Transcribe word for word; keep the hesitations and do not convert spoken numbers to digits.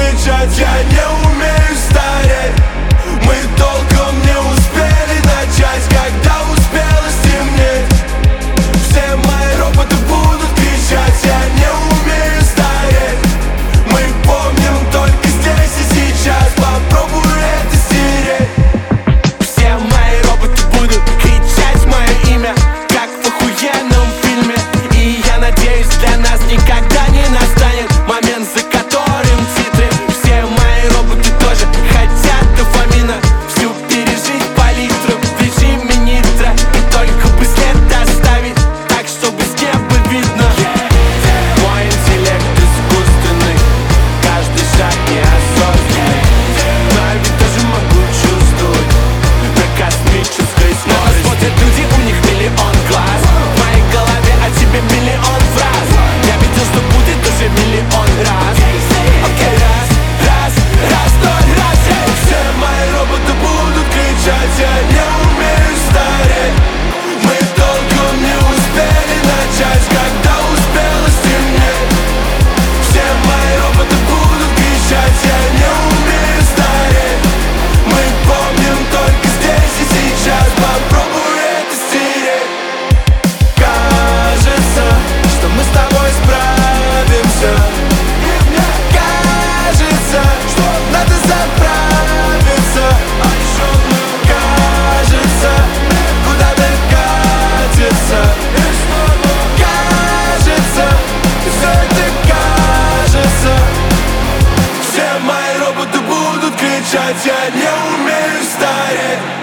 кричать, я не умею стареть. Мы толком не успели начать, когда успело стемнеть. Все мои роботы будут кричать, я не умею стареть. Мы помним только здесь и сейчас, попробуй это стереть. Все мои роботы будут кричать мое имя, как в охуенном фильме. И я надеюсь, для нас никогда не настанет момент, за которым титры. Все мои роботы тоже хотят дофамина, всю пережить по литру в режиме нитро. И только бы след оставить, так чтобы с неба видно. Мой интеллект искусственный, каждый шаг неосознанный, но я ведь тоже могу чувствовать на космической скорости. Смотрят люди, у них миллион глаз, в моей голове о тебе миллион фраз. Я видел, что будет уже миллион раз. Окей, раз, раз, раз, ноль, раз, эй. Все мои роботы будут кричать, я не умею стареть. Мы толком не успели начать, когда успело стемнеть. Все мои роботы будут кричать, я не умею стареть. Мы помним только здесь и сейчас, попробуй это стереть. Кажется, что мы с тобой справимся. Кажется, что надо заправиться. Кажется, куда-то катится. Кажется, все это кажется. Все мои роботы будут кричать, я не умею стареть.